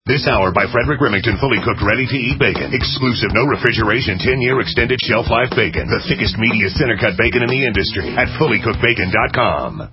This hour by Frederick Remington, fully cooked, ready-to-eat bacon. Exclusive, no refrigeration, 10-year extended shelf life bacon. The thickest, meatiest, center-cut bacon in the industry at fullycookedbacon.com.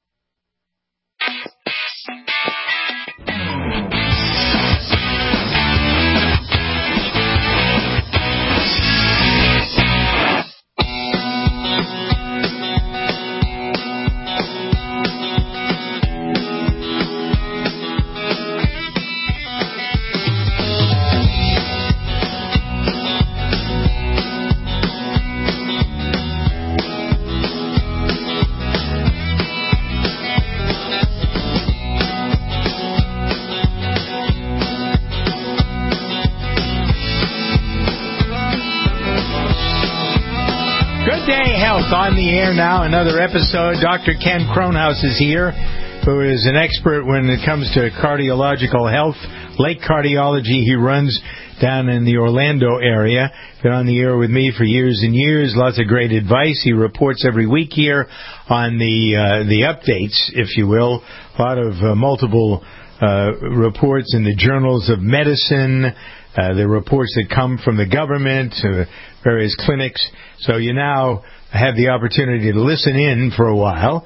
On the air now, another episode. Dr. Ken Kronhaus is here, who is an expert when it comes to cardiological health, Lake Cardiology. He runs down in the Orlando area. Been on the air with me for years and years. Lots of great advice. He reports every week here on the updates, if you will. A lot of multiple reports in the journals of medicine, the reports that come from the government, various clinics. So you now have the opportunity to listen in for a while,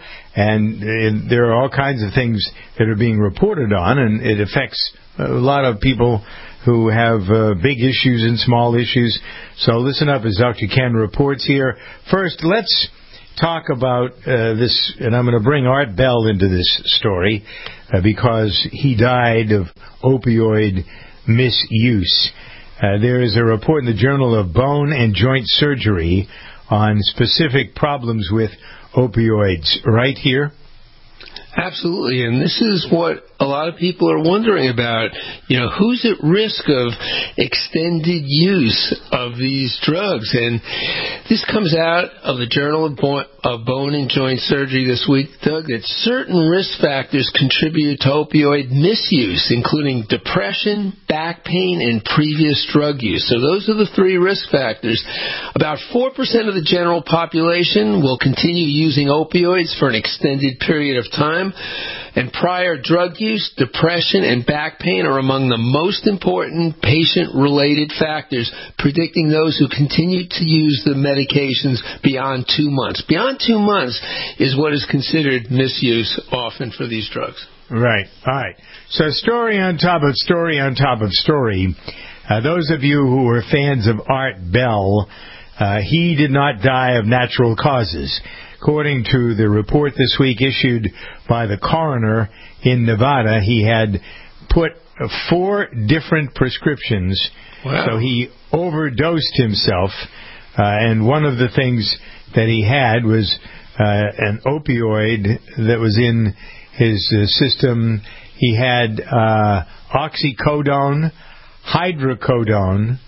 and there are all kinds of things that are being reported on, and it affects a lot of people who have big issues and small issues. So listen up as Dr. Ken reports here. First, let's talk about this, and I'm going to bring Art Bell into this story because he died of opioid misuse. There is a report in the Journal of Bone and Joint Surgery on specific problems with opioids right here. Absolutely, and this is what a lot of people are wondering about. You know, who's at risk of extended use of these drugs? And this comes out of the Journal of Bone and Joint Surgery this week, Doug, that certain risk factors contribute to opioid misuse, including depression, back pain, and previous drug use. So those are the three risk factors. About 4% of the general population will continue using opioids for an extended period of time. And prior drug use, depression, and back pain are among the most important patient-related factors, predicting those who continue to use the medications beyond 2 months. Beyond 2 months is what is considered misuse often for these drugs. Right. All right. So story on top of story on top of story. Those of you who are fans of Art Bell, he did not die of natural causes. According to the report this week issued by the coroner in Nevada, he had put 4 different prescriptions. Wow. So he overdosed himself. And one of the things that he had was an opioid that was in his system. He had oxycodone, hydrocodone,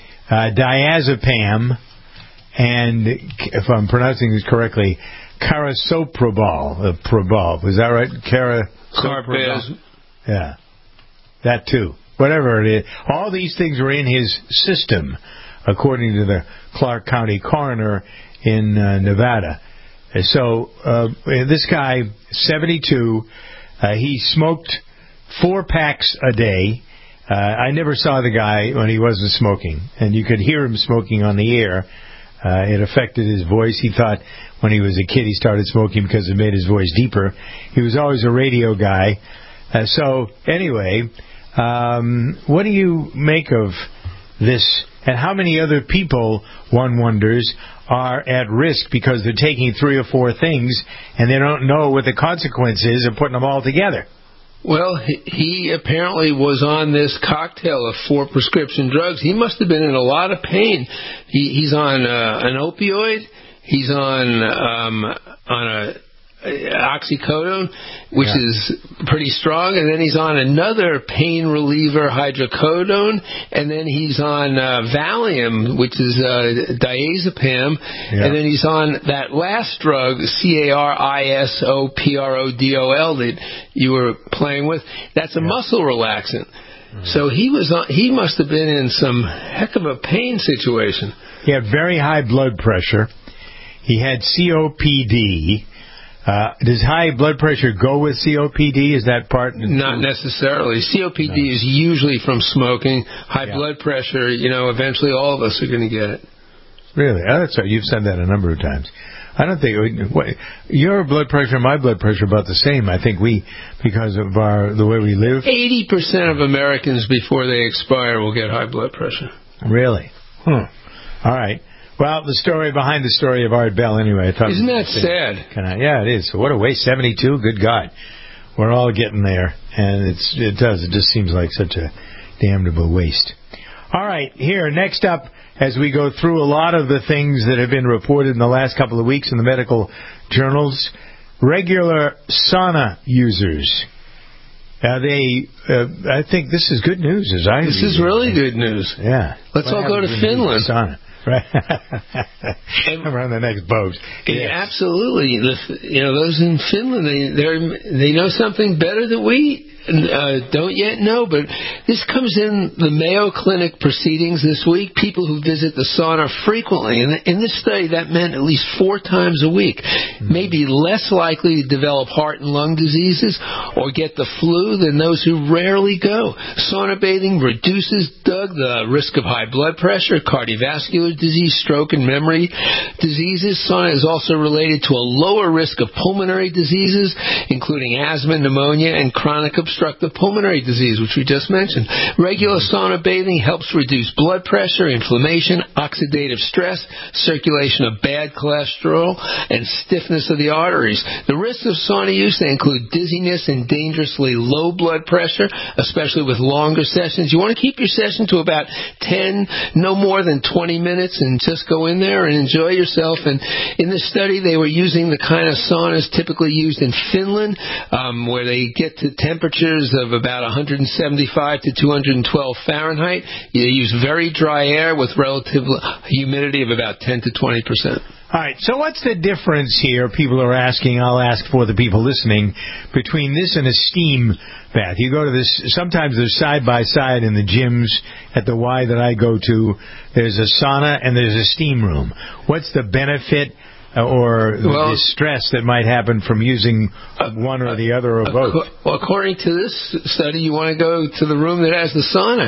diazepam, and, if I'm pronouncing this correctly, carisoprodol. Was that right? Carisoprodol. Yeah. That too. Whatever it is. All these things were in his system, according to the Clark County coroner in Nevada. So this guy, 72, he smoked 4 packs a day. I never saw the guy when he wasn't smoking, and you could hear him smoking on the air. It affected his voice. He thought when he was a kid he started smoking because it made his voice deeper. He was always a radio guy. So anyway, what do you make of this? And how many other people, one wonders, are at risk because they're taking 3 or 4 things and they don't know what the consequence is of putting them all together? Well, he apparently was on this cocktail of 4 prescription drugs. He must have been in a lot of pain. He's on an opioid. He's on a oxycodone, which is pretty strong, and then he's on another pain reliever, hydrocodone, and then he's on Valium, which is diazepam, and then he's on that last drug, carisoprodol, that you were playing with. That's a muscle relaxant. So he must have been in some heck of a pain situation. He had very high blood pressure. He had COPD. Does high blood pressure go with COPD? Is that part? Not necessarily. COPD is usually from smoking. High blood pressure, eventually all of us are going to get it. Really? Oh, that's right. You've said that a number of times. I don't think your blood pressure and my blood pressure are about the same. I think because of the way we live. 80% of Americans before they expire will get high blood pressure. Really? All right. Well, the story behind the story of Art Bell, anyway. Isn't that sad? Yeah, it is. So what a waste. 72? Good God. We're all getting there. And it does. It just seems like such a damnable waste. All right. Here, next up, as we go through a lot of the things that have been reported in the last couple of weeks in the medical journals, regular sauna users. I think this is good news. This is really good news. Yeah. Let's all go to Finland. Sauna. Right. We're on the next boat. Yes. Absolutely. Those in Finland, they know something better than we don't yet know, but this comes in the Mayo Clinic proceedings this week. People who visit the sauna frequently, and in this study that meant at least 4 times a week, may be less likely to develop heart and lung diseases or get the flu than those who rarely go. Sauna bathing reduces, Doug, the risk of high blood pressure, cardiovascular disease, stroke, and memory diseases. Sauna is also related to a lower risk of pulmonary diseases, including asthma, pneumonia, and chronic obstructive pulmonary disease, which we just mentioned. Regular sauna bathing helps reduce blood pressure, inflammation, oxidative stress, circulation of bad cholesterol, and stiffness of the arteries. The risks of sauna use, they include dizziness and dangerously low blood pressure, especially with longer sessions. You want to keep your session to about 10, no more than 20 minutes, and just go in there and enjoy yourself. And in this study, they were using the kind of saunas typically used in Finland, where they get to temperatures of about 175 to 212 Fahrenheit. They use very dry air with relative humidity of about 10 to 20%. All right, so what's the difference here? People are asking, I'll ask for the people listening, between this and a steam bath. You go to this, sometimes they're side by side in the gyms at the Y that I go to. There's a sauna and there's a steam room. What's the benefit or the stress that might happen from using one or the other or both? Well, according to this study, you want to go to the room that has the sauna.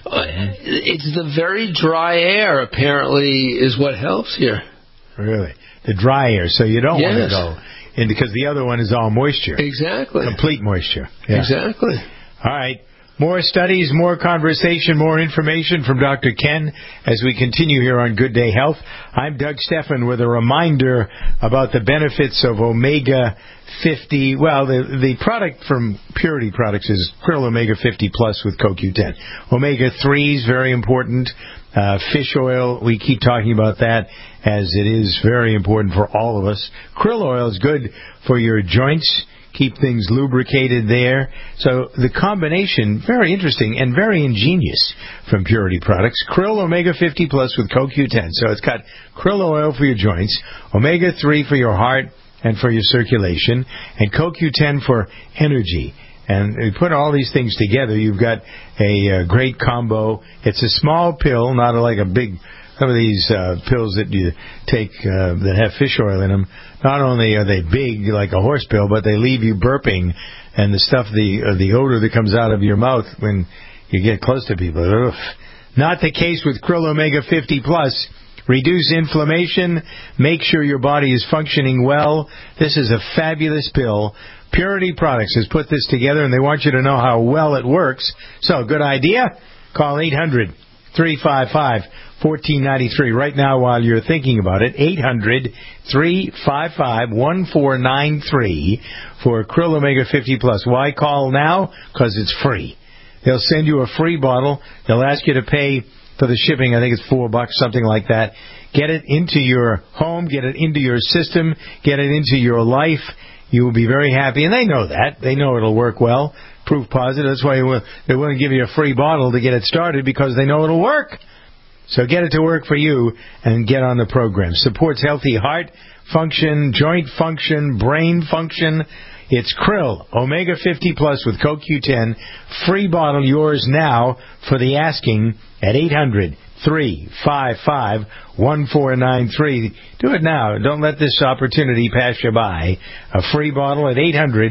It's the very dry air, apparently, is what helps here. Really? The dry air, so you don't want to go in, because the other one is all moisture. Exactly. Complete moisture. Yeah. Exactly. All right. More studies, more conversation, more information from Dr. Ken as we continue here on Good Day Health. I'm Doug Stephan with a reminder about the benefits of Omega 50. Well, the product from Purity Products is Krill Omega 50 Plus with CoQ10. Omega 3 is very important. Fish oil, we keep talking about that as it is very important for all of us. Krill oil is good for your joints. Keep things lubricated there. So the combination, very interesting and very ingenious from Purity Products. Krill Omega 50 Plus with CoQ10. So it's got krill oil for your joints, Omega 3 for your heart and for your circulation, and CoQ10 for energy. And you put all these things together, you've got a great combo. It's a small pill, not like a big... Some of these pills that you take that have fish oil in them, not only are they big like a horse pill, but they leave you burping, and the stuff, the odor that comes out of your mouth when you get close to people. Ugh. Not the case with Krill Omega 50 Plus. Reduce inflammation. Make sure your body is functioning well. This is a fabulous pill. Purity Products has put this together, and they want you to know how well it works. So, good idea? Call 800-355-1493 right now while you're thinking about it. 800-355-1493 for Krill Omega 50 Plus. Why call now? Because it's free. They'll send you a free bottle. They'll ask you to pay for the shipping. I think it's $4, something like that. Get it into your home. Get it into your system. Get it into your life. You will be very happy. And they know that. They know it'll work well. Proof positive. That's why they want to give you a free bottle to get it started, because they know it'll work. So get it to work for you and get on the program. Supports healthy heart function, joint function, brain function. It's Krill Omega 50 Plus with CoQ10. Free bottle yours now for the asking at 800-355-1493. Do it now. Don't let this opportunity pass you by. A free bottle at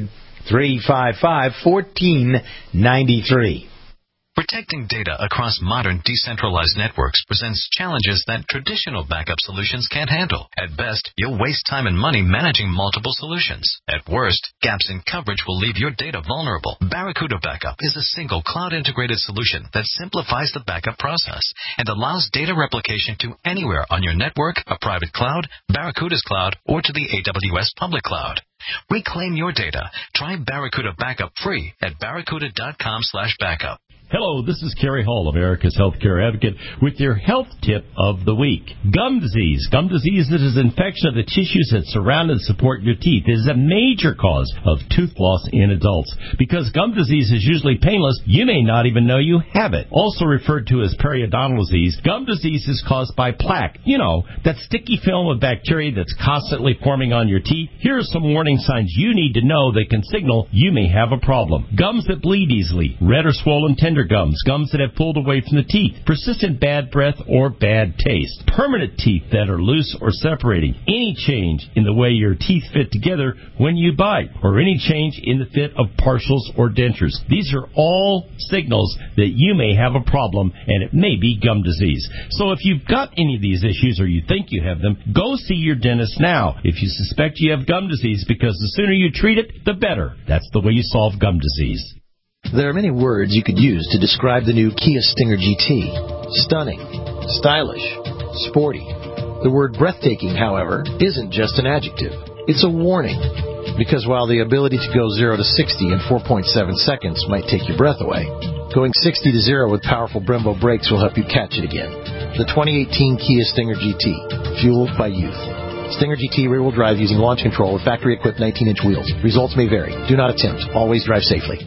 800-355-1493. Protecting data across modern decentralized networks presents challenges that traditional backup solutions can't handle. At best, you'll waste time and money managing multiple solutions. At worst, gaps in coverage will leave your data vulnerable. Barracuda Backup is a single cloud-integrated solution that simplifies the backup process and allows data replication to anywhere on your network, a private cloud, Barracuda's cloud, or to the AWS public cloud. Reclaim your data. Try Barracuda Backup free at barracuda.com/backup. Hello, this is Kerry Hall, America's Healthcare Advocate, with your health tip of the week. Gum disease. Gum disease is an infection of the tissues that surround and support your teeth. It is a major cause of tooth loss in adults. Because gum disease is usually painless, you may not even know you have it. Also referred to as periodontal disease, gum disease is caused by plaque. You know, that sticky film of bacteria that's constantly forming on your teeth. Here are some warning signs you need to know that can signal you may have a problem. Gums that bleed easily, red or swollen tender gums, gums that have pulled away from the teeth, persistent bad breath or bad taste, permanent teeth that are loose or separating, any change in the way your teeth fit together when you bite, or any change in the fit of partials or dentures. These are all signals that you may have a problem, and it may be gum disease. So if you've got any of these issues or you think you have them, go see your dentist now if you suspect you have gum disease, because the sooner you treat it, the better. That's the way you solve gum disease. There are many words you could use to describe the new Kia Stinger GT. Stunning, stylish, sporty. The word breathtaking, however, isn't just an adjective. It's a warning. Because while the ability to go 0 to 60 in 4.7 seconds might take your breath away, going 60 to 0 with powerful Brembo brakes will help you catch it again. The 2018 Kia Stinger GT, fueled by youth. Stinger GT rear-wheel drive using launch control with factory-equipped 19-inch wheels. Results may vary. Do not attempt. Always drive safely.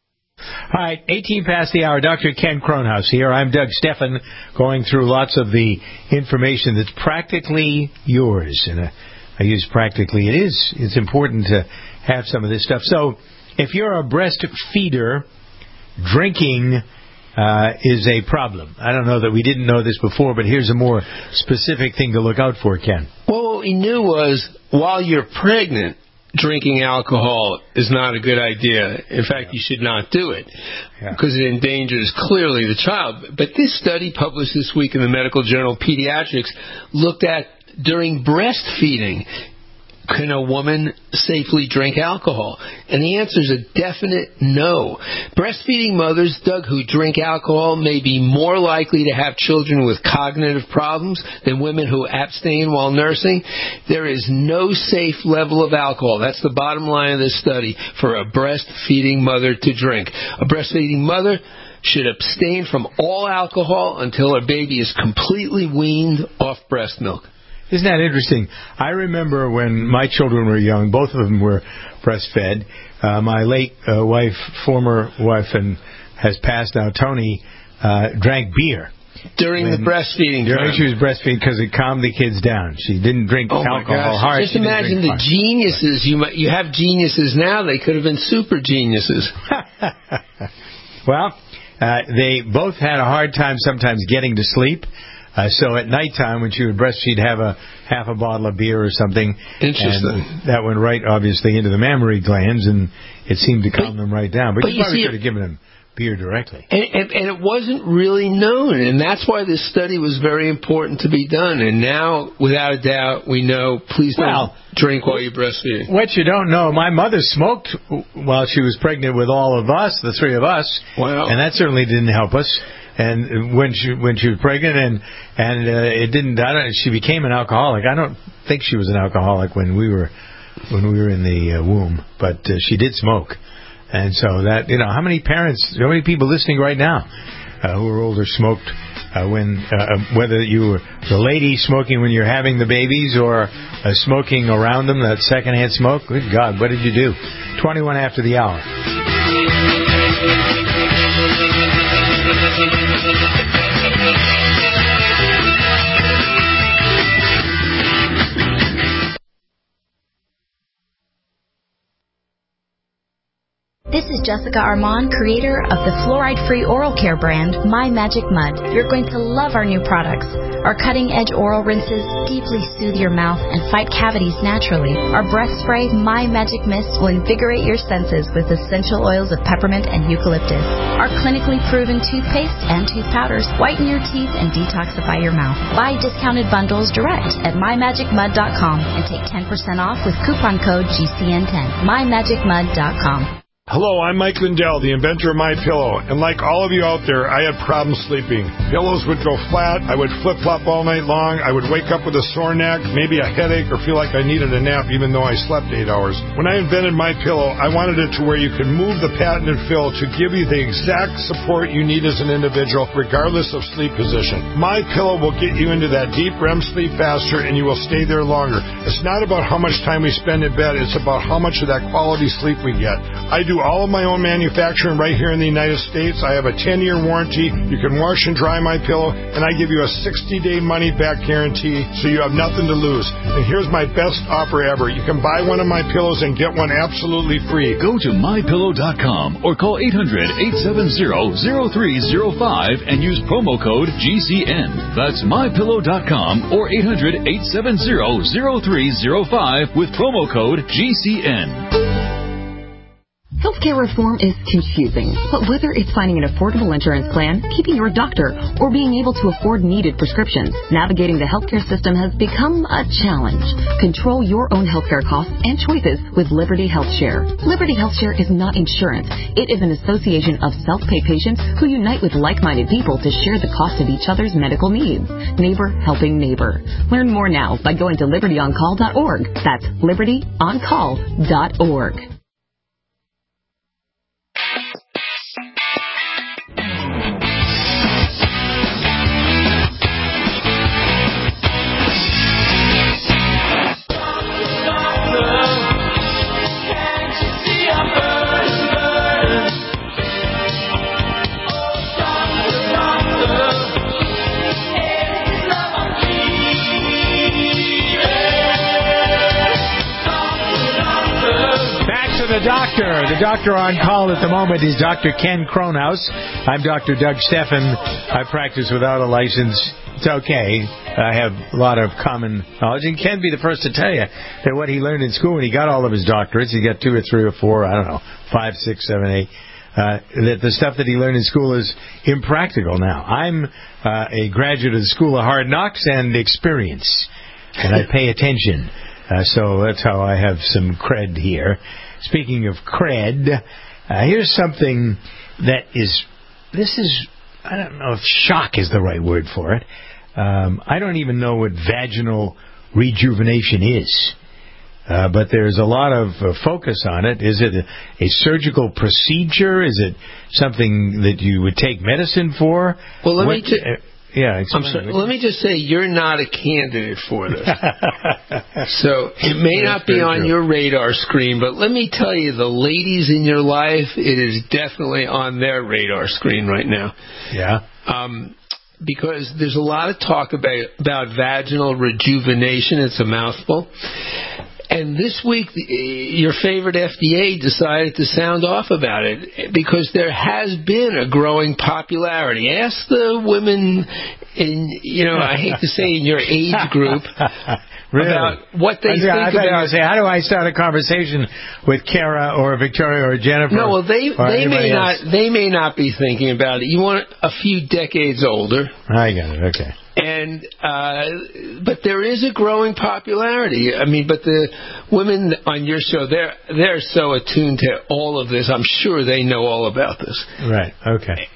All right, 18 past the hour. Dr. Ken Kronhaus here. I'm Doug Steffen, going through lots of the information that's practically yours. And I use practically. It's important to have some of this stuff. So if you're a breastfeeder, drinking is a problem. I don't know that we didn't know this before, but here's a more specific thing to look out for, Ken. Well, what we knew was while you're pregnant, drinking alcohol is not a good idea. In fact, you should not do it because it endangers clearly the child. But this study published this week in the medical journal Pediatrics looked at during breastfeeding, can a woman safely drink alcohol? And the answer is a definite no. Breastfeeding mothers, Doug, who drink alcohol may be more likely to have children with cognitive problems than women who abstain while nursing. There is no safe level of alcohol. That's the bottom line of this study for a breastfeeding mother to drink. A breastfeeding mother should abstain from all alcohol until her baby is completely weaned off breast milk. Isn't that interesting? I remember when my children were young, both of them were breastfed. My late former wife, and has passed now, Tony, drank beer. During the breastfeeding time. She was breastfeeding because it calmed the kids down. She didn't drink alcohol hard. Just imagine the geniuses. You have geniuses now. They could have been super geniuses. Well, they both had a hard time sometimes getting to sleep. So at nighttime, when she would breastfeed, have half a bottle of beer or something. Interesting. And that went right, obviously, into the mammary glands, and it seemed to calm them right down. But you probably could have given them beer directly. And it wasn't really known, and that's why this study was very important to be done. And now, without a doubt, we know, please don't drink while you're breastfeeding. What you don't know, my mother smoked while she was pregnant with all of us, the three of us. Wow. And that certainly didn't help us. And when she was pregnant, and it didn't. She became an alcoholic. I don't think she was an alcoholic when we were in the womb, but she did smoke. And so that, how many people listening right now who are older smoked whether you were the lady smoking when you're having the babies or smoking around them, that secondhand smoke. Good God, what did you do? 21 after the hour. This is Jessica Armand, creator of the fluoride-free oral care brand, My Magic Mud. You're going to love our new products. Our cutting-edge oral rinses deeply soothe your mouth and fight cavities naturally. Our breath spray, My Magic Mist, will invigorate your senses with essential oils of peppermint and eucalyptus. Our clinically proven toothpaste and tooth powders whiten your teeth and detoxify your mouth. Buy discounted bundles direct at mymagicmud.com and take 10% off with coupon code GCN10. mymagicmud.com. Hello, I'm Mike Lindell, the inventor of MyPillow, and like all of you out there, I had problems sleeping. Pillows would go flat, I would flip-flop all night long, I would wake up with a sore neck, maybe a headache, or feel like I needed a nap even though I slept 8 hours. When I invented MyPillow, I wanted it to where you could move the patented fill to give you the exact support you need as an individual, regardless of sleep position. MyPillow will get you into that deep REM sleep faster, and you will stay there longer. It's not about how much time we spend in bed, it's about how much of that quality sleep we get. I do all of my own manufacturing right here in the United States. I have a 10-year warranty. You can wash and dry my pillow, and I give you a 60-day money-back guarantee, so you have nothing to lose. And here's my best offer ever. You can buy one of my pillows and get one absolutely free. Go to mypillow.com or call 800-870-0305 and use promo code GCN. That's mypillow.com or 800-870-0305 with promo code GCN. Healthcare reform is confusing, but whether it's finding an affordable insurance plan, keeping your doctor, or being able to afford needed prescriptions, navigating the healthcare system has become a challenge. Control your own healthcare costs and choices with Liberty HealthShare. Liberty HealthShare is not insurance. It is an association of self-pay patients who unite with like-minded people to share the cost of each other's medical needs. Neighbor helping neighbor. Learn more now by going to libertyoncall.org. That's libertyoncall.org. The doctor on call at the moment is Dr. Ken Kronhaus. I'm Dr. Doug Steffen. I practice without a license. It's okay. I have a lot of common knowledge. And Ken be the first to tell you that what he learned in school when he got all of his doctorates, he got 2 or 3 or 4, I don't know, 5, 6, 7, 8, that the stuff that he learned in school is impractical now. I'm a graduate of the School of Hard Knocks and Experience, and I pay attention. So that's how I have some cred here. Speaking of cred, here's something that is, I don't know if shock is the right word for it. I don't even know what vaginal rejuvenation is. But there's a lot of focus on it. Is it a surgical procedure? Is it something that you would take medicine for? Well, let me just say you're not a candidate for this. So it may not be on your radar screen, but let me tell you, the ladies in your life, it is definitely on their radar screen right now. Yeah. Because there's a lot of talk about vaginal rejuvenation. It's a mouthful. And this week, your favorite FDA decided to sound off about it because there has been a growing popularity. Ask the women in, I hate to say in your age group, really? About what they think about. Say, how do I start a conversation with Kara or Victoria or Jennifer? No, well, they may not be thinking about it. You want a few decades older. I got it. Okay. And but there is a growing popularity. I mean, but the women on your show, they're so attuned to all of this. I'm sure they know all about this. Right. Okay.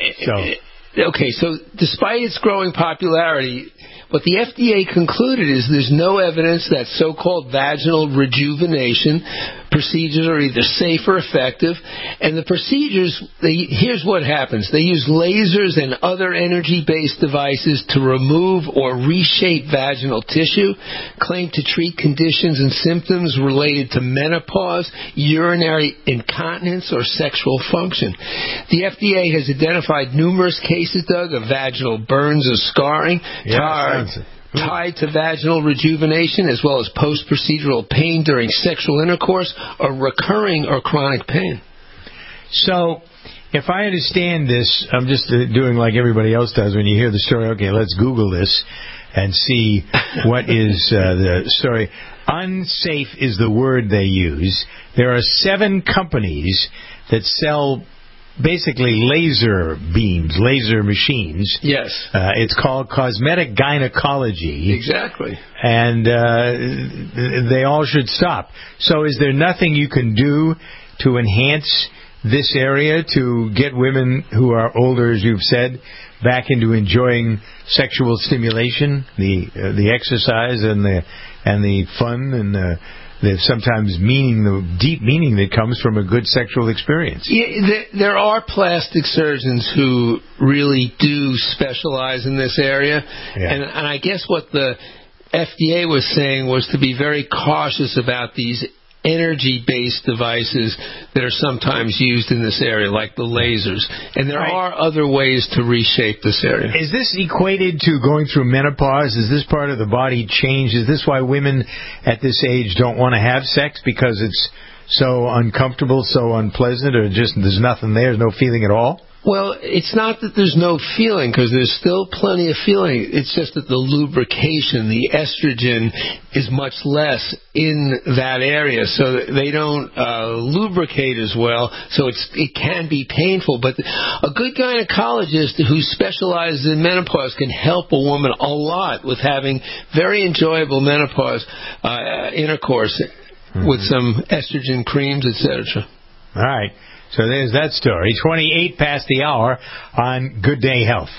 So despite its growing popularity, what the FDA concluded is there's no evidence that so-called vaginal rejuvenation procedures are either safe or effective. And the procedures, here's what happens. They use lasers and other energy-based devices to remove or reshape vaginal tissue, claim to treat conditions and symptoms related to menopause, urinary incontinence, or sexual function. The FDA has identified numerous cases, Doug, of vaginal burns or scarring tied to vaginal rejuvenation, as well as post-procedural pain during sexual intercourse or recurring or chronic pain. So, if I understand this, I'm just doing like everybody else does when you hear the story. Okay, let's Google this and see what is the story. Unsafe is the word they use. There are 7 companies that sell basically laser beams, laser machines. Yes. It's called Cosmetic Gynecology. Exactly. And they all should stop. So is there nothing you can do to enhance this area to get women who are older, as you've said, back into enjoying sexual stimulation, the exercise and the fun and the sometimes meaning, the deep meaning that comes from a good sexual experience? Yeah, there are plastic surgeons who really do specialize in this area, and I guess what the FDA was saying was to be very cautious about these energy-based devices that are sometimes used in this area, like the lasers. And there are other ways to reshape this area. Is this equated to going through menopause? Is this part of the body change? Is this why women at this age don't want to have sex because it's so uncomfortable, so unpleasant, or just there's nothing there, there's no feeling at all? Well, it's not that there's no feeling, because there's still plenty of feeling. It's just that the lubrication, the estrogen, is much less in that area, so they don't lubricate as well, so it can be painful. But a good gynecologist who specializes in menopause can help a woman a lot with having very enjoyable menopause intercourse with some estrogen creams, etc. All right. So there's that story. 28 past the hour on Good Day Health.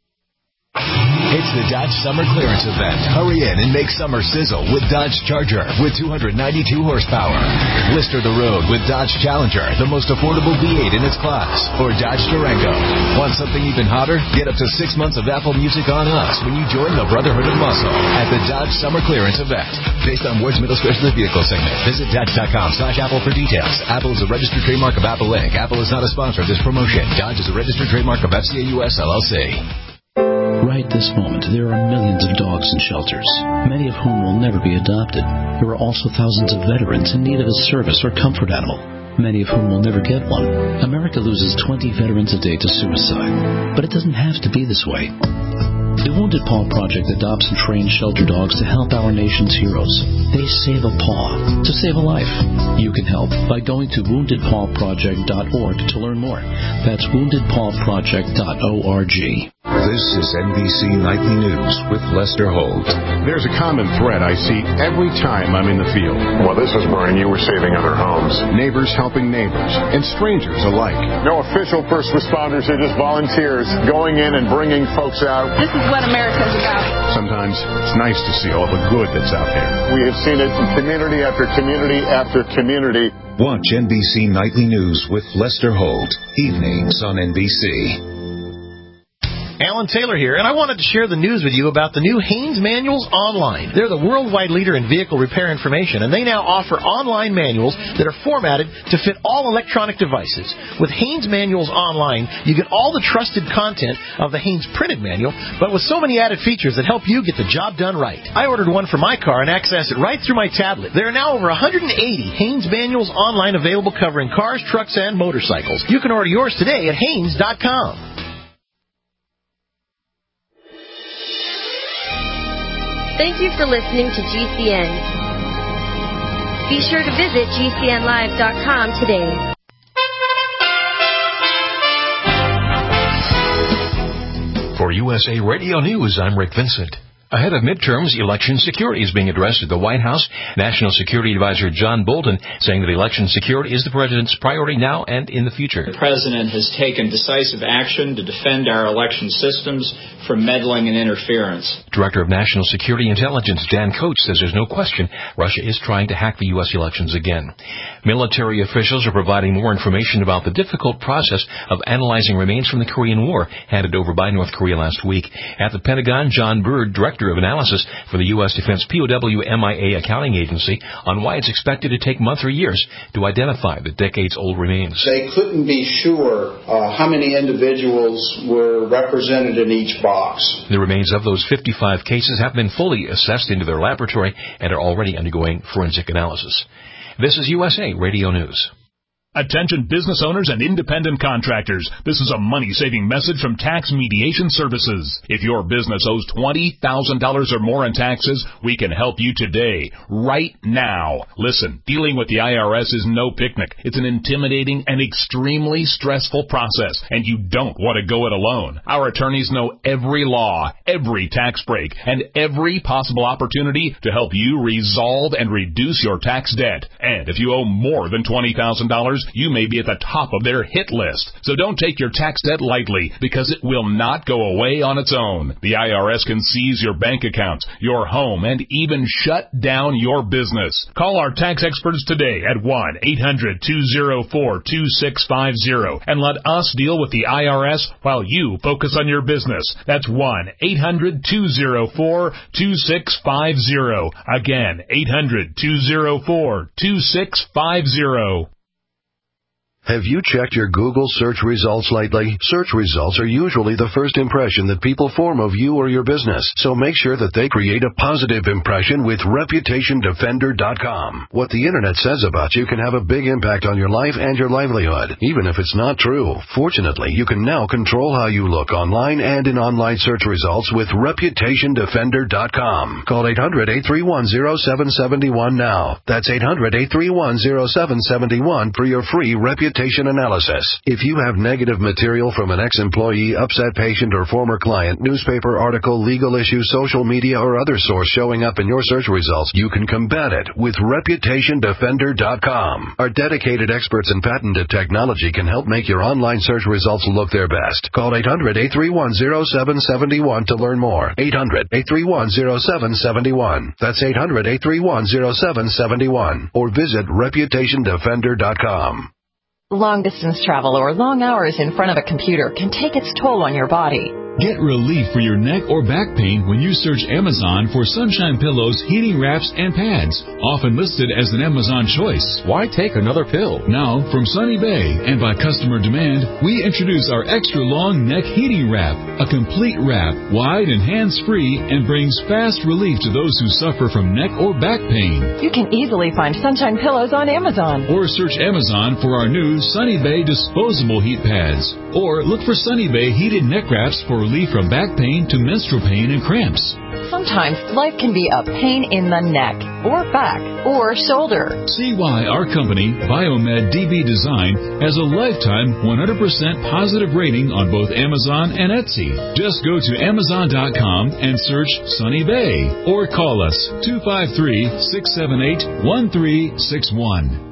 It's the Dodge Summer Clearance Event. Hurry in and make summer sizzle with Dodge Charger with 292 horsepower. Blister the road with Dodge Challenger, the most affordable V8 in its class. Or Dodge Durango. Want something even hotter? Get up to 6 months of Apple Music on us when you join the Brotherhood of Muscle at the Dodge Summer Clearance Event. Based on Ward's Middle Specialist Vehicle segment. Visit Dodge.com/Apple for details. Apple is a registered trademark of Apple Inc. Apple is not a sponsor of this promotion. Dodge is a registered trademark of FCA US LLC. Right this moment, there are millions of dogs in shelters, many of whom will never be adopted. There are also thousands of veterans in need of a service or comfort animal, many of whom will never get one. America loses 20 veterans a day to suicide, but it doesn't have to be this way. The Wounded Paw Project adopts and trains shelter dogs to help our nation's heroes. They save a paw to save a life. You can help by going to woundedpawproject.org to learn more. That's woundedpawproject.org. This is NBC Nightly News with Lester Holt. There's a common thread I see every time I'm in the field. Well, this is Brian. You were saving other homes. Neighbors helping neighbors, and strangers alike. No official first responders. They're just volunteers going in and bringing folks out. This is what America's about. Sometimes it's nice to see all the good that's out there. We have seen it in community after community after community. Watch NBC Nightly News with Lester Holt, evenings on NBC. Alan Taylor here, and I wanted to share the news with you about the new Haynes Manuals Online. They're the worldwide leader in vehicle repair information, and they now offer online manuals that are formatted to fit all electronic devices. With Haynes Manuals Online, you get all the trusted content of the Haynes printed manual, but with so many added features that help you get the job done right. I ordered one for my car and access it right through my tablet. There are now over 180 Haynes Manuals Online available covering cars, trucks, and motorcycles. You can order yours today at Haynes.com. Thank you for listening to GCN. Be sure to visit GCNlive.com today. For USA Radio News, I'm Rick Vincent. Ahead of midterms, election security is being addressed at the White House. National Security Advisor John Bolton saying that election security is the president's priority now and in the future. The president has taken decisive action to defend our election systems from meddling and interference. Director of National Security Intelligence Dan Coats says there's no question Russia is trying to hack the U.S. elections again. Military officials are providing more information about the difficult process of analyzing remains from the Korean War handed over by North Korea last week. At the Pentagon, John Byrd, Director of Analysis for the U.S. Defense POW-MIA accounting agency, on why it's expected to take months or years to identify the decades-old remains. They couldn't be sure how many individuals were represented in each box. The remains of those 55 cases have been fully assessed into their laboratory and are already undergoing forensic analysis. This is USA Radio News. Attention business owners and independent contractors. This is a money-saving message from Tax Mediation Services. If your business owes $20,000 or more in taxes, we can help you today, right now. Listen, dealing with the IRS is no picnic. It's an intimidating and extremely stressful process, and you don't want to go it alone. Our attorneys know every law, every tax break, and every possible opportunity to help you resolve and reduce your tax debt. And if you owe more than $20,000, you may be at the top of their hit list. So don't take your tax debt lightly, because it will not go away on its own. The IRS can seize your bank accounts, your home, and even shut down your business. Call our tax experts today at 1-800-204-2650 and let us deal with the IRS while you focus on your business. That's 1-800-204-2650. Again, 800-204-2650. Have you checked your Google search results lately? Search results are usually the first impression that people form of you or your business, so make sure that they create a positive impression with ReputationDefender.com. What the Internet says about you can have a big impact on your life and your livelihood, even if it's not true. Fortunately, you can now control how you look online and in online search results with ReputationDefender.com. Call 800-831-0771 now. That's 800-831-0771 for your free reputation analysis. If you have negative material from an ex-employee, upset patient, or former client, newspaper article, legal issue, social media, or other source showing up in your search results, you can combat it with ReputationDefender.com. Our dedicated experts in patented technology can help make your online search results look their best. Call 800-831-0771 to learn more. 800-831-0771. That's 800-831-0771. Or visit ReputationDefender.com. Long-distance travel or long hours in front of a computer can take its toll on your body. Get relief for your neck or back pain when you search Amazon for Sunshine Pillows, heating wraps, and pads, often listed as an Amazon choice. Why take another pill? Now, from Sunny Bay and by customer demand, we introduce our extra long neck heating wrap, a complete wrap, wide and hands-free, and brings fast relief to those who suffer from neck or back pain. You can easily find Sunshine Pillows on Amazon. Or search Amazon for our new Sunny Bay disposable heat pads. Or look for Sunny Bay heated neck wraps for relief from back pain to menstrual pain and cramps. Sometimes life can be a pain in the neck, or back, or shoulder. See why our company, Biomed DB Design, has a lifetime 100% positive rating on both Amazon and Etsy. Just go to Amazon.com and search Sunny Bay, or call us 253-678-1361.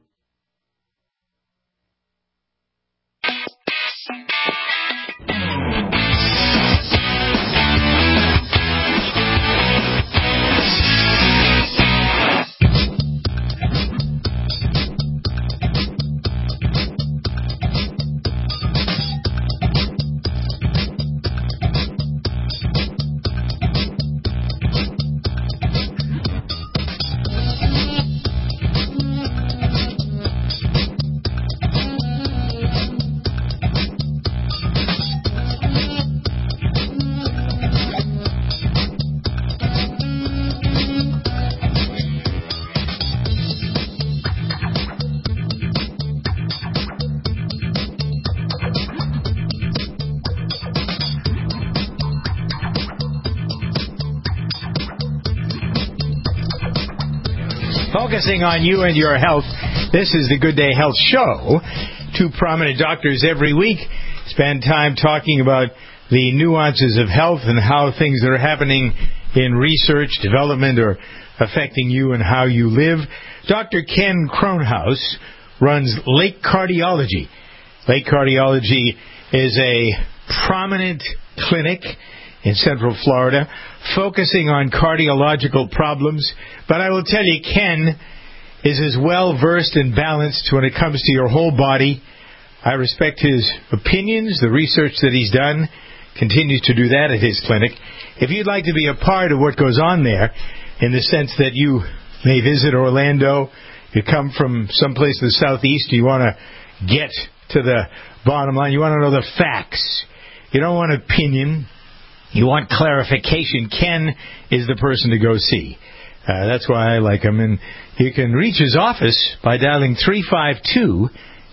Focusing on you and your health, this is the Good Day Health Show. Two prominent doctors every week spend time talking about the nuances of health and how things that are happening in research, development, are affecting you and how you live. Dr. Ken Kronhaus runs Lake Cardiology. Lake Cardiology is a prominent clinic in Central Florida, focusing on cardiological problems. But I will tell you, Ken is as well-versed and balanced when it comes to your whole body. I respect his opinions, the research that he's done, continues to do that at his clinic. If you'd like to be a part of what goes on there, in the sense that you may visit Orlando, you come from someplace in the southeast, you want to get to the bottom line, you want to know the facts. You don't want opinion. You want clarification. Ken is the person to go see. That's why I like him. And you can reach his office by dialing 352-888-8255.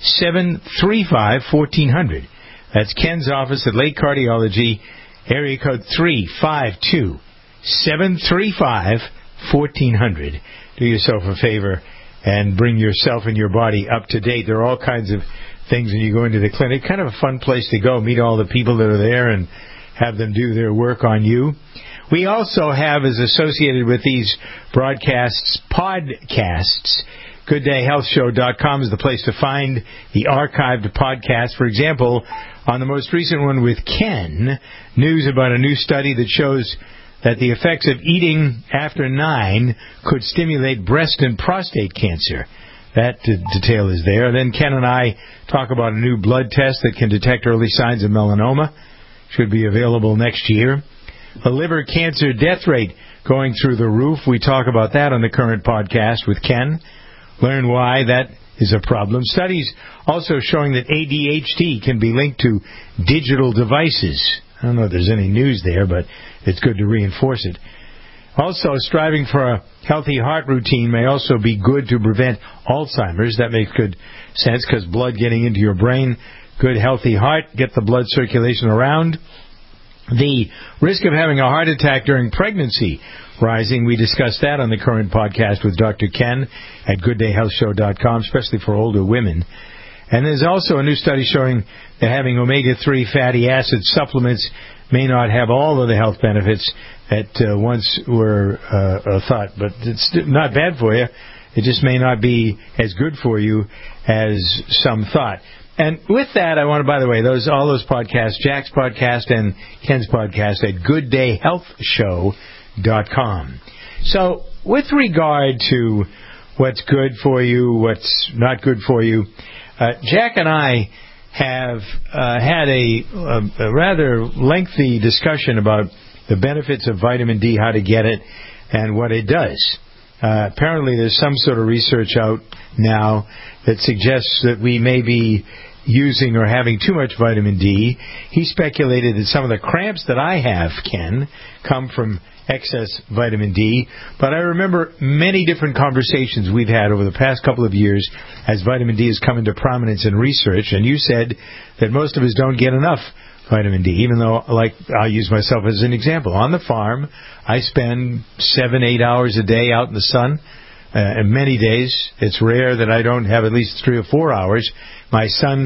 735-1400. That's Ken's office at Lake Cardiology, area code 352-735-1400. Do yourself a favor and bring yourself and your body up to date. There are all kinds of things when you go into the clinic. Kind of a fun place to go, meet all the people that are there and have them do their work on you. We also have, as associated with these broadcasts, podcasts. GoodDayHealthShow.com is the place to find the archived podcast. For example, on the most recent one with Ken, news about a new study that shows that the effects of eating after 9 could stimulate breast and prostate cancer. That detail is there. Then Ken and I talk about a new blood test that can detect early signs of melanoma. Should be available next year. The liver cancer death rate going through the roof. We talk about that on the current podcast with Ken. Learn why that is a problem. Studies also showing that ADHD can be linked to digital devices. I don't know if there's any news there, but it's good to reinforce it. Also, striving for a healthy heart routine may also be good to prevent Alzheimer's. That makes good sense because blood getting into your brain, good healthy heart, get the blood circulation around. The risk of having a heart attack during pregnancy rising. We discussed that on the current podcast with Dr. Ken at GoodDayHealthShow.com, especially for older women. And there's also a new study showing that having omega-3 fatty acid supplements may not have all of the health benefits that once were thought. But it's not bad for you. It just may not be as good for you as some thought. And with that, I want to, by the way, all those podcasts, Jack's podcast and Ken's podcast at GoodDayHealthShow.com. So with regard to what's good for you, what's not good for you, Jack and I have had a rather lengthy discussion about the benefits of vitamin D, how to get it, and what it does. Apparently there's some sort of research out now that suggests that we may be using or having too much vitamin D. He speculated that some of the cramps that I have, Ken, come from excess vitamin D. But I remember many different conversations we've had over the past couple of years as vitamin D has come into prominence in research, and you said that most of us don't get enough vitamin D, even though, like, I'll use myself as an example. On the farm, I spend 7-8 hours a day out in the sun. And many days, it's rare that I don't have at least 3 or 4 hours. My skin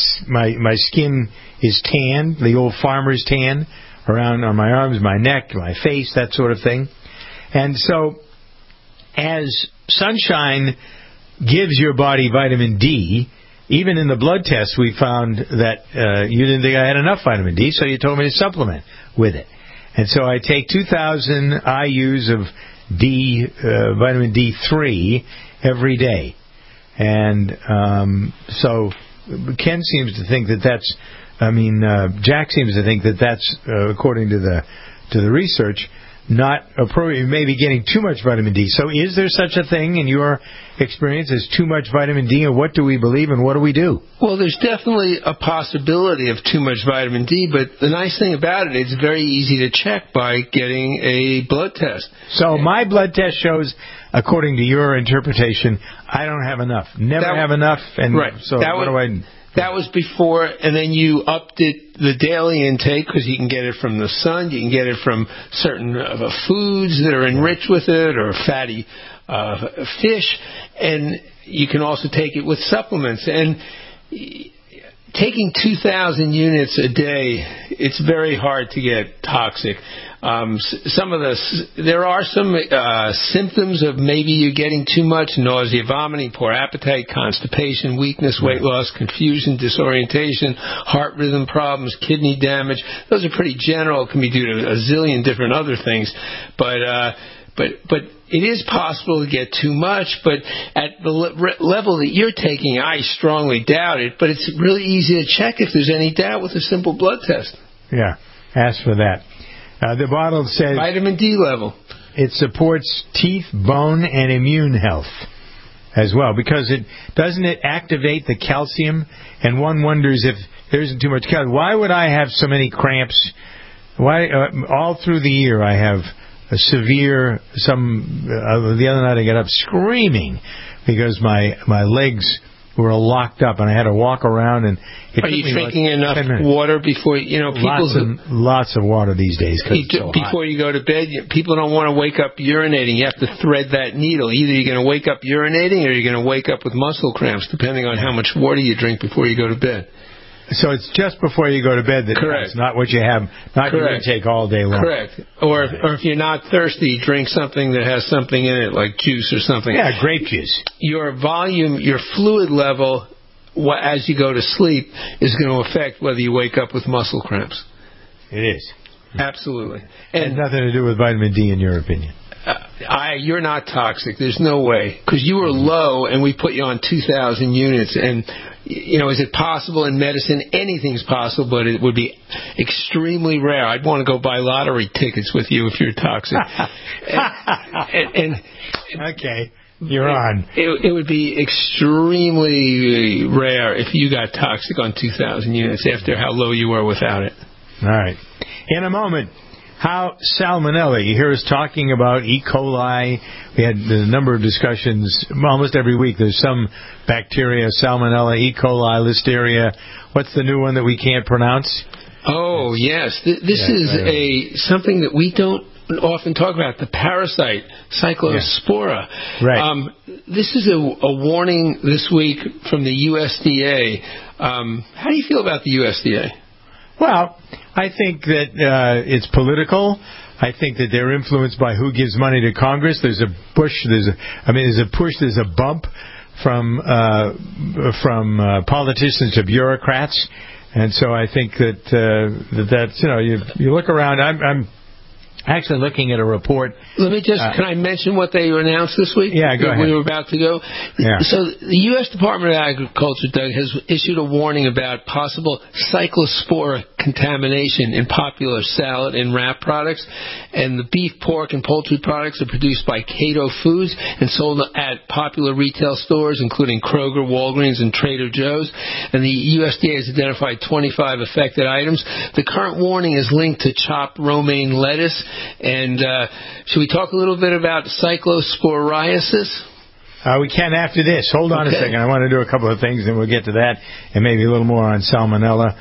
is tanned, the old farmer's tan, around on my arms, my neck, my face, that sort of thing. And so, as sunshine gives your body vitamin D, even in the blood test, we found that you didn't think I had enough vitamin D, so you told me to supplement with it. And so I take 2,000 IUs of vitamin D3 every day. And so Ken seems to think that's, Jack seems to think that's, according to the research, not appropriate. You may be getting too much vitamin D. So is there such a thing in your experience as too much vitamin D, and what do we believe and what do we do? Well, there's definitely a possibility of too much vitamin D, but the nice thing about it, it's very easy to check by getting a blood test. So my blood test shows, according to your interpretation, I don't have enough. Never have enough. And right. So what do I... That was before, and then you upped it, the daily intake, because you can get it from the sun, you can get it from certain foods that are enriched with it, or fatty fish, and you can also take it with supplements. And taking 2,000 units a day, it's very hard to get toxic. There are some symptoms of maybe you're getting too much: nausea, vomiting, poor appetite, constipation, weakness, weight loss, confusion, disorientation, heart rhythm problems, kidney damage. Those are pretty general. It can be due to a zillion different other things, but it is possible to get too much. But at the level that you're taking, I strongly doubt it. But it's really easy to check if there's any doubt with a simple blood test. Yeah, ask for that. The bottle says vitamin D level. It supports teeth, bone, and immune health as well, because it activate the calcium, and one wonders if there isn't too much calcium. Why would I have so many cramps? Why all through the year I have a severe the other night I got up screaming because my legs were locked up, and I had to walk around. And are you drinking enough water before lots of water these days? Before you go to bed, people don't want to wake up urinating. You have to thread that needle. Either you're going to wake up urinating, or you're going to wake up with muscle cramps, depending on how much water you drink before you go to bed. So it's just before you go to bed that counts, not what you have, not your intake all day long. Correct. Or if you're not thirsty, drink something that has something in it, like juice or something. Yeah, grape juice. Your volume, your fluid level, as you go to sleep, is going to affect whether you wake up with muscle cramps. It is. Absolutely. And it has nothing to do with vitamin D, in your opinion. You're not toxic. There's no way. Because you were low, and we put you on 2,000 units, and is it possible in medicine? Anything's possible, but it would be extremely rare. I'd want to go buy lottery tickets with you if you're toxic. Okay, you're on. It would be extremely rare if you got toxic on 2,000 units after how low you were without it. All right. In a moment, how salmonella. You hear us talking about E. coli. We had a number of discussions almost every week. There's some bacteria, salmonella, E. coli, listeria. What's the new one that we can't pronounce? Oh, yes. This is something that we don't often talk about, the parasite, Cyclospora. Yeah. Right. This is a warning this week from the USDA. How do you feel about the USDA? Well, I think that it's political. I think that they're influenced by who gives money to Congress. There's a push. There's a bump from politicians to bureaucrats, and so I think that's you look around. I'm actually looking at a report. Let me just, can I mention what they announced this week? Yeah, go ahead. We were about to go. Yeah. So the U.S. Department of Agriculture, Doug, has issued a warning about possible Cyclospora contamination in popular salad and wrap products. And the beef, pork, and poultry products are produced by Cato Foods and sold at popular retail stores, including Kroger, Walgreens, and Trader Joe's. And the USDA has identified 25 affected items. The current warning is linked to chopped romaine lettuce. And should we talk a little bit about cyclosporiasis? We can after this. Hold on a second. I want to do a couple of things, and we'll get to that, and maybe a little more on salmonella.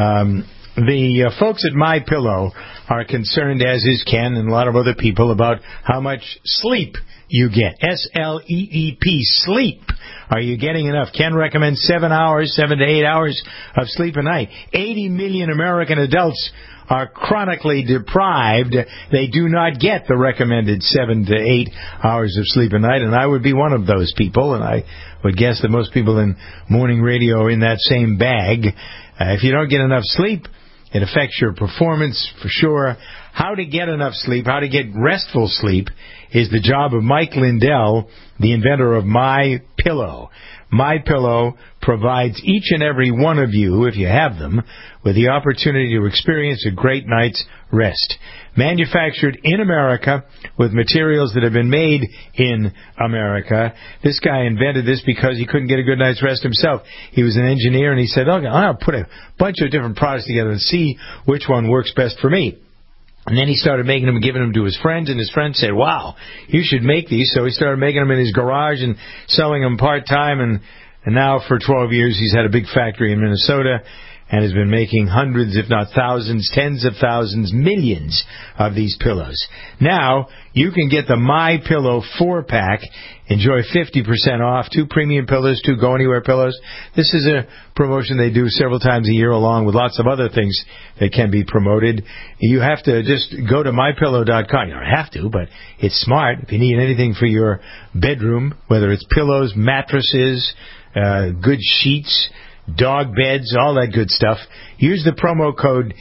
The folks at MyPillow are concerned, as is Ken and a lot of other people, about how much sleep you get. S-L-E-E-P, sleep. Are you getting enough? Ken recommends 7 to 8 hours of sleep a night. 80 million American adults are chronically deprived. They do not get the recommended 7 to 8 hours of sleep a night, and I would be one of those people, and I would guess that most people in morning radio are in that same bag. If you don't get enough sleep, it affects your performance for sure. How to get enough sleep, how to get restful sleep, is the job of Mike Lindell, the inventor of MyPillow. MyPillow provides each and every one of you, if you have them, with the opportunity to experience a great night's rest. Manufactured in America with materials that have been made in America. This guy invented this because he couldn't get a good night's rest himself. He was an engineer, and he said, okay, I'll put a bunch of different products together and see which one works best for me. And then he started making them and giving them to his friends, and his friends said, wow, you should make these. So he started making them in his garage and selling them part-time, and now for 12 years he's had a big factory in Minnesota and has been making hundreds, if not thousands, tens of thousands, millions of these pillows. Now, you can get the MyPillow 4-pack. Enjoy 50% off, 2 premium pillows, 2 go-anywhere pillows. This is a promotion they do several times a year, along with lots of other things that can be promoted. You have to just go to MyPillow.com. You don't have to, but it's smart. If you need anything for your bedroom, whether it's pillows, mattresses, good sheets, dog beds, all that good stuff, use the promo code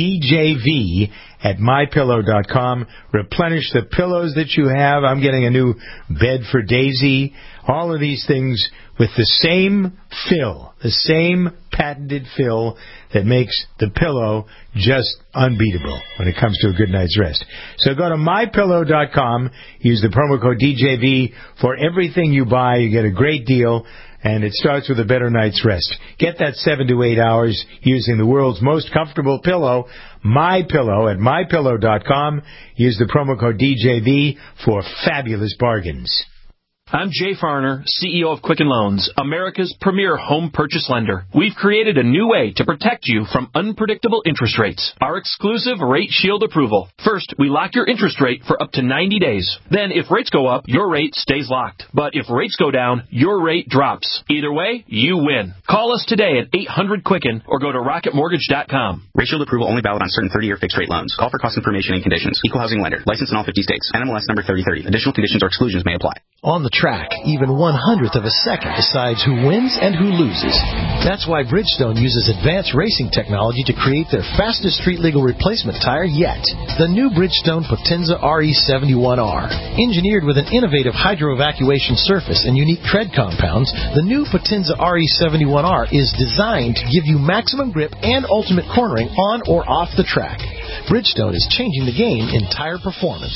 DJV at MyPillow.com. Replenish the pillows that you have. I'm getting a new bed for Daisy. All of these things with the same fill, the same patented fill that makes the pillow just unbeatable when it comes to a good night's rest. So go to MyPillow.com. Use the promo code DJV. For everything you buy, you get a great deal. And it starts with a better night's rest. Get that 7 to 8 hours using the world's most comfortable pillow, MyPillow, at MyPillow.com. Use the promo code DJV for fabulous bargains. I'm Jay Farner, CEO of Quicken Loans, America's premier home purchase lender. We've created a new way to protect you from unpredictable interest rates. Our exclusive Rate Shield approval. First, we lock your interest rate for up to 90 days. Then, if rates go up, your rate stays locked. But if rates go down, your rate drops. Either way, you win. Call us today at 800-QUICKEN or go to rocketmortgage.com. Rate Shield approval only valid on certain 30-year fixed-rate loans. Call for cost information and conditions. Equal housing lender. Licensed in all 50 states. NMLS number 3030. Additional conditions or exclusions may apply. On the track, even 1/100th of a second decides who wins and who loses. That's why Bridgestone uses advanced racing technology to create their fastest street-legal replacement tire yet. The new Bridgestone Potenza RE71R. Engineered with an innovative hydro-evacuation surface and unique tread compounds, the new Potenza RE71R is designed to give you maximum grip and ultimate cornering on or off the track. Bridgestone is changing the game in tire performance.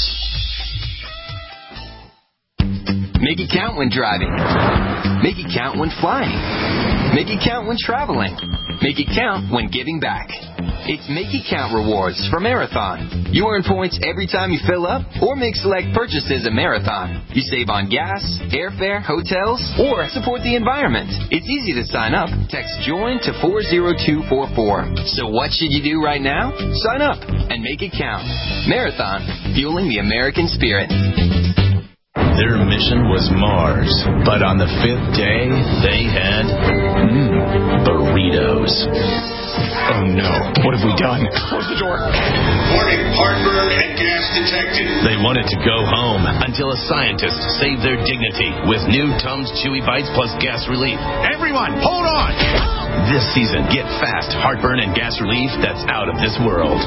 Make it count when driving. Make it count when flying. Make it count when traveling. Make it count when giving back. It's Make It Count Rewards for Marathon. You earn points every time you fill up or make select purchases at Marathon. You save on gas, airfare, hotels, or support the environment. It's easy to sign up. Text JOIN to 40244. So what should you do right now? Sign up and make it count. Marathon, fueling the American spirit. Their mission was Mars, but on the 5th day, they had burritos. Oh no, what have we done? Close the door. Warning, heartburn and gas detected. They wanted to go home until a scientist saved their dignity with new Tums Chewy Bites plus gas relief. Everyone, hold on! This season, get fast heartburn and gas relief that's out of this world.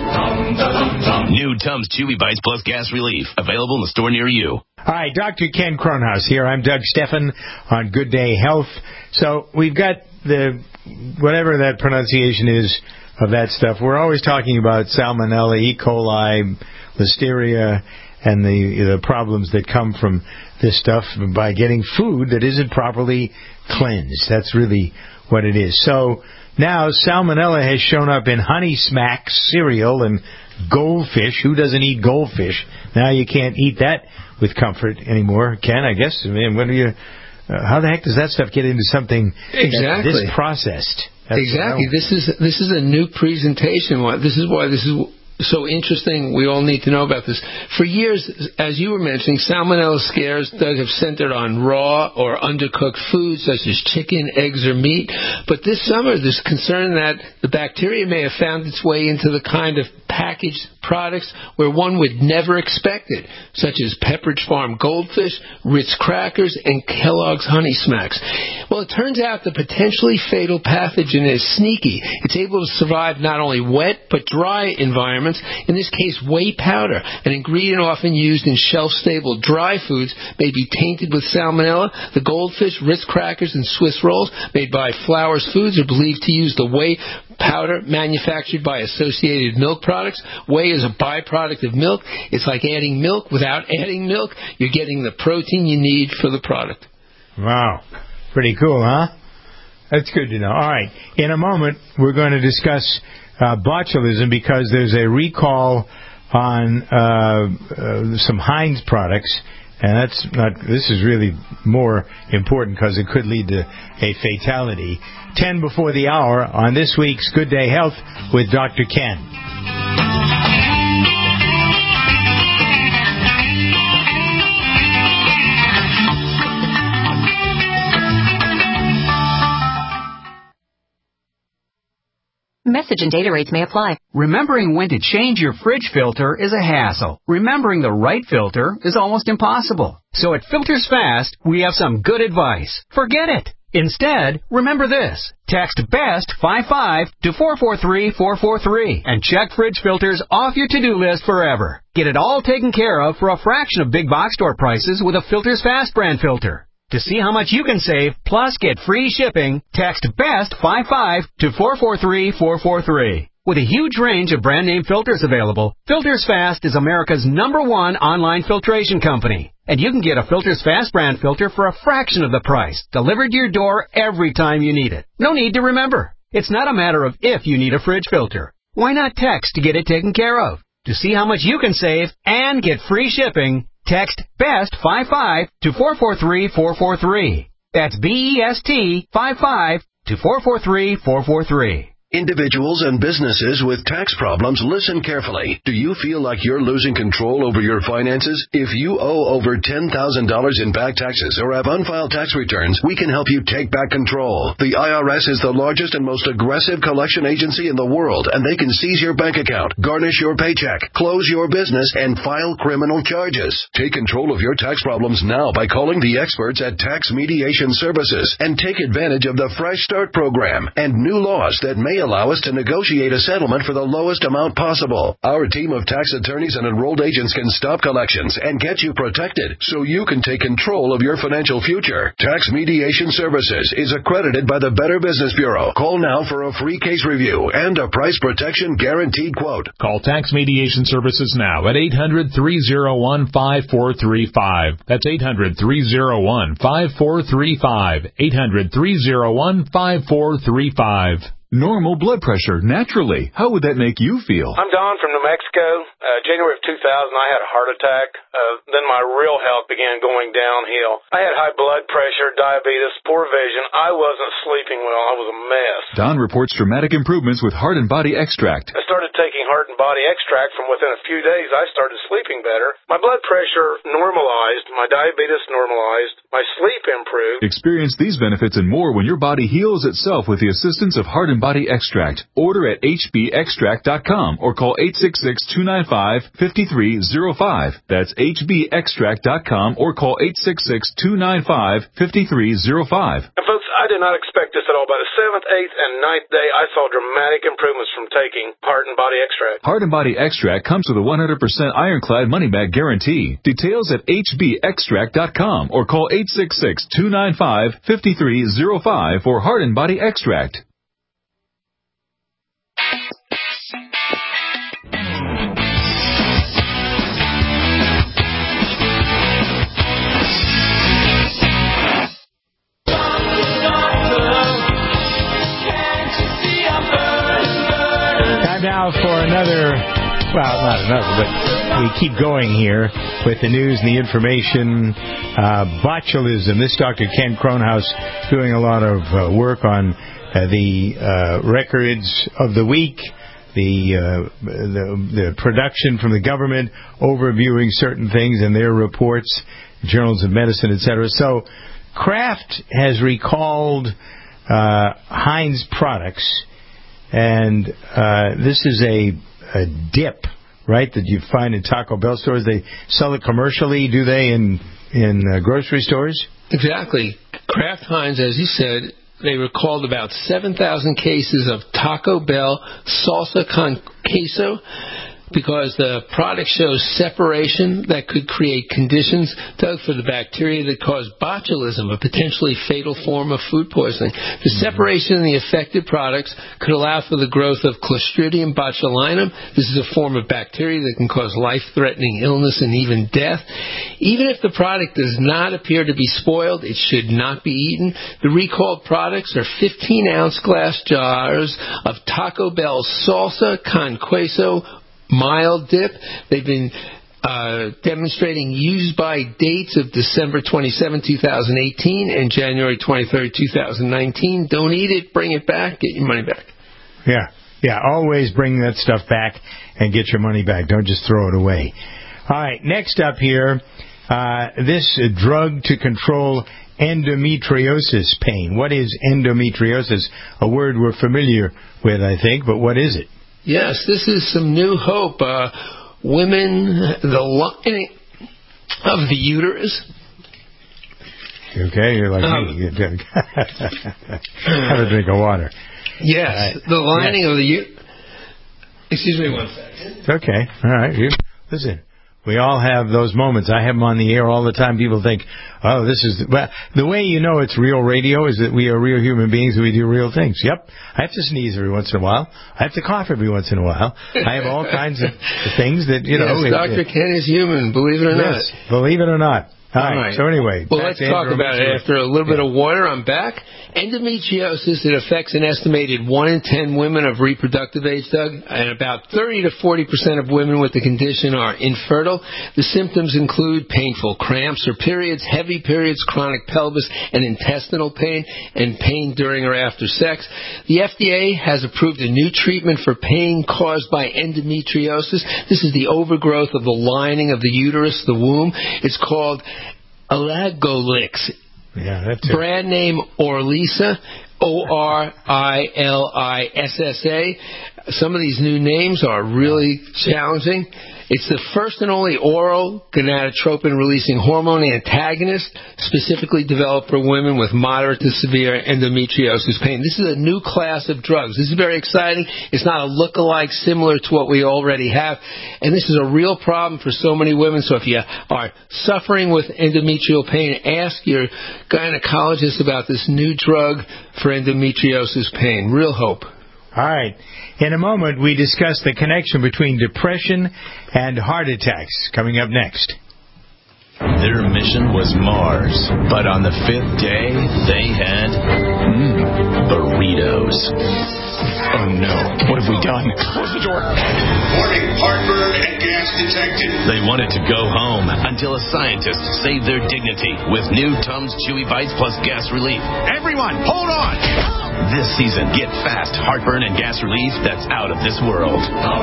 New Tums Chewy Bites plus gas relief. Available in the store near you. Hi, Dr. Ken Kronhaus here. I'm Doug Steffen on Good Day Health. So we've got the, whatever that pronunciation is of that stuff. We're always talking about Salmonella, E. coli, Listeria, and the problems that come from this stuff by getting food that isn't properly cleansed. That's really what it is. So now Salmonella has shown up in Honey Smacks cereal and goldfish. Who doesn't eat goldfish? Now you can't eat that with comfort anymore. Ken, I guess. I mean, when do you? How the heck does that stuff get into something exactly this processed? That's exactly. This is a new presentation. This is why this is so interesting. We all need to know about this. For years, as you were mentioning, salmonella scares, Doug, have centered on raw or undercooked foods such as chicken, eggs, or meat. But this summer, there's concern that the bacteria may have found its way into the kind of packaged products where one would never expect it, such as Pepperidge Farm goldfish, Ritz crackers, and Kellogg's Honey Smacks. Well, it turns out the potentially fatal pathogen is sneaky. It's able to survive not only wet but dry environments. In this case, whey powder, an ingredient often used in shelf-stable dry foods, may be tainted with salmonella. The goldfish, Ritz crackers, and Swiss rolls made by Flowers Foods are believed to use the whey powder manufactured by Associated Milk Products. Whey is a byproduct of milk. It's like adding milk without adding milk. You're getting the protein you need for the product. Wow. Pretty cool, huh? That's good to know. All right. In a moment, we're going to discuss botulism because there's a recall on some Heinz products. And this is really more important because it could lead to a fatality. 10 before the hour on this week's Good Day Health with Dr. Ken. Message and data rates may apply. Remembering when to change your fridge filter is a hassle. Remembering the right filter is almost impossible. So at Filters Fast, we have some good advice. Forget it. Instead, remember this. Text BEST 55 to 443-443 and check fridge filters off your to-do list forever. Get it all taken care of for a fraction of big box store prices with a Filters Fast brand filter. To see how much you can save, plus get free shipping, text BEST 55 to 443-443. With a huge range of brand name filters available, Filters Fast is America's #1 online filtration company. And you can get a Filters Fast brand filter for a fraction of the price, delivered to your door every time you need it. No need to remember. It's not a matter of if you need a fridge filter. Why not text to get it taken care of? To see how much you can save and get free shipping, Text BEST55 to 443443. That's BEST 55 to 443443. Individuals and businesses with tax problems, listen carefully. Do you feel like you're losing control over your finances? If you owe over $10,000 in back taxes or have unfiled tax returns, we can help you take back control. The IRS is the largest and most aggressive collection agency in the world, and they can seize your bank account, garnish your paycheck, close your business, and file criminal charges. Take control of your tax problems now by calling the experts at Tax Mediation Services and take advantage of the Fresh Start program and new laws that may allow us to negotiate a settlement for the lowest amount possible. Our team of tax attorneys and enrolled agents can stop collections and get you protected so you can take control of your financial future. Tax Mediation Services is accredited by the Better Business Bureau. Call now for a free case review and a price protection guaranteed quote. Call Tax Mediation Services now at 800-301-5435. That's 800-301-5435. 800-301-5435. Normal blood pressure, naturally. How would that make you feel? I'm Don from New Mexico. January of 2000, I had a heart attack. Then my real health began going downhill. I had high blood pressure, diabetes, poor vision. I wasn't sleeping well. I was a mess. Don reports dramatic improvements with Heart and Body Extract. I started taking Heart and Body Extract. From within a few days, I started sleeping better. My blood pressure normalized. My diabetes normalized. My sleep improved. Experience these benefits and more when your body heals itself with the assistance of Heart and Body Extract. Order at hbextract.com or call 866-295-5305. That's hbextract.com or call 866-295-5305. And folks, I did not expect this at all. By the 7th, 8th, and 9th day, I saw dramatic improvements from taking Heart and Body Extract. Heart and Body Extract comes with a 100% ironclad money-back guarantee. Details at hbextract.com or call 866-295-5305 for Heart and Body Extract. Time now for another, well, not another, but we keep going here with the news and the information. Botulism. This Dr. Ken Kronhaus doing a lot of work on the records of the week, the production from the government, overviewing certain things in their reports, journals of medicine, etc. So Kraft has recalled Heinz products, and this is a dip, right, that you find in Taco Bell stores. They sell it commercially, do they, in grocery stores? Exactly. Kraft Heinz, as you said, they recalled about 7,000 cases of Taco Bell salsa con queso because the product shows separation that could create conditions, Doug, for the bacteria that cause botulism, a potentially fatal form of food poisoning. The separation in the affected products could allow for the growth of Clostridium botulinum. This is a form of bacteria that can cause life-threatening illness and even death. Even if the product does not appear to be spoiled, it should not be eaten. The recalled products are 15-ounce glass jars of Taco Bell salsa con queso mild dip. They've been demonstrating use-by dates of December 27, 2018 and January 23, 2019. Don't eat it, bring it back, get your money back. Yeah, always bring that stuff back and get your money back. Don't just throw it away. All right, next up here, this drug to control endometriosis pain. What is endometriosis? A word we're familiar with, I think, but what is it? Yes, this is some new hope. Women, the lining of the uterus. Okay, you're like me. Have a drink of water. Yes, the lining of the uterus. Excuse me one second. Okay, all right. Listen, we all have those moments. I have them on the air all the time. People think, oh, this is... Well, the way you know it's real radio is that we are real human beings and we do real things. Yep. I have to sneeze every once in a while. I have to cough every once in a while. I have all kinds of things that, you know... Yes, Dr. Ken is human, believe it or not. Believe it or not. All right. So anyway, well, let's talk about it. After a little bit of water, I'm back. Endometriosis, it affects an estimated 1 in 10 women of reproductive age, Doug, and about 30 to 40% of women with the condition are infertile. The symptoms include painful cramps or periods, heavy periods, chronic pelvis and intestinal pain, and pain during or after sex. The FDA has approved a new treatment for pain caused by endometriosis. This is the overgrowth of the lining of the uterus, the womb. It's called Elagolix. Yeah, that's it. Brand name Orilissa, Orilissa. Some of these new names are really challenging. It's the first and only oral gonadotropin-releasing hormone antagonist specifically developed for women with moderate to severe endometriosis pain. This is a new class of drugs. This is very exciting. It's not a look-alike similar to what we already have. And this is a real problem for so many women. So if you are suffering with endometrial pain, ask your gynecologist about this new drug for endometriosis pain. Real hope. All right. In a moment, we discuss the connection between depression and heart attacks. Coming up next. Their mission was Mars, but on the 5th day, they had burritos. Oh no, what have we done? Close the door. Warning, heartburn and gas detected. They wanted to go home until a scientist saved their dignity with new Tums Chewy Bites plus gas relief. Everyone, hold on! This season, get fast heartburn and gas relief that's out of this world.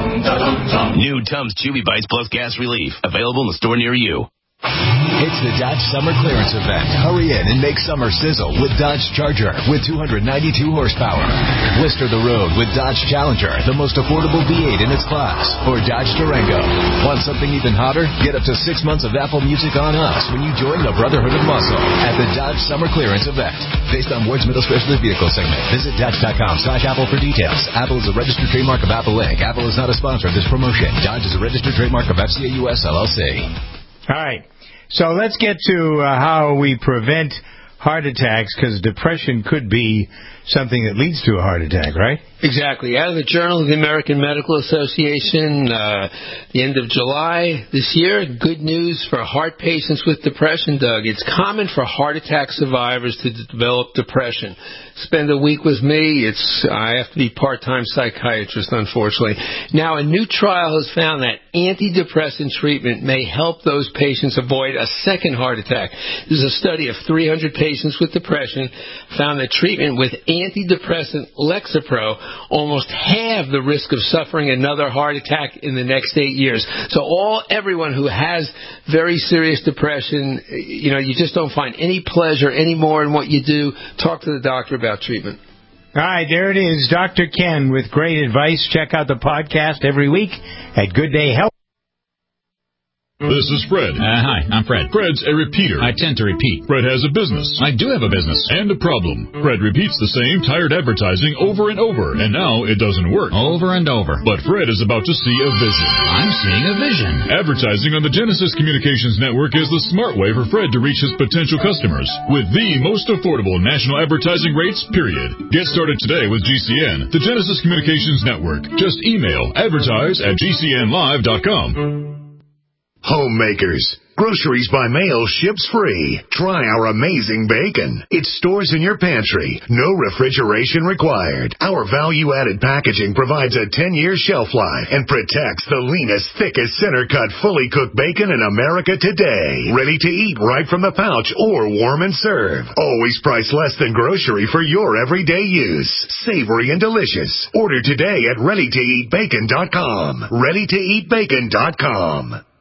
New Tums Chewy Bites plus gas relief. Available in the store near you. It's the Dodge Summer Clearance Event. Hurry in and make summer sizzle with Dodge Charger with 292 horsepower. Blister the road with Dodge Challenger, the most affordable V8 in its class. Or Dodge Durango. Want something even hotter? Get up to 6 months of Apple Music on us when you join the Brotherhood of Muscle at the Dodge Summer Clearance Event. Based on Ward's Middle Specialty Vehicle segment. Visit Dodge.com/Apple for details. Apple is a registered trademark of Apple Inc. Apple is not a sponsor of this promotion. Dodge is a registered trademark of FCA US LLC. All right. So let's get to how we prevent heart attacks, because depression could be something that leads to a heart attack, right? Exactly. Out of the Journal of the American Medical Association, the end of July this year, good news for heart patients with depression, Doug. It's common for heart attack survivors to develop depression. Spend a week with me, I have to be part-time psychiatrist, unfortunately. Now, a new trial has found that antidepressant treatment may help those patients avoid a second heart attack. This is a study of 300 patients with depression, found that treatment with antidepressant Lexapro almost halved the risk of suffering another heart attack in the next 8 years. So everyone who has very serious depression, you just don't find any pleasure anymore in what you do, talk to the doctor about treatment. All right, there it is. Dr. Ken with great advice. Check out the podcast every week at Good Day Health. This is Fred. Hi, I'm Fred. Fred's a repeater. I tend to repeat. Fred has a business. I do have a business. And a problem. Fred repeats the same tired advertising over and over, and now it doesn't work. Over and over. But Fred is about to see a vision. I'm seeing a vision. Advertising on the Genesis Communications Network is the smart way for Fred to reach his potential customers with the most affordable national advertising rates, period. Get started today with GCN, the Genesis Communications Network. Just email advertise@gcnlive.com. Homemakers. Groceries by mail ships free. Try our amazing bacon. It stores in your pantry. No refrigeration required. Our value-added packaging provides a 10-year shelf life and protects the leanest, thickest, center-cut, fully cooked bacon in America today. Ready to eat right from the pouch or warm and serve. Always priced less than grocery for your everyday use. Savory and delicious. Order today at ReadyToEatBacon.com. ReadyToEatBacon.com.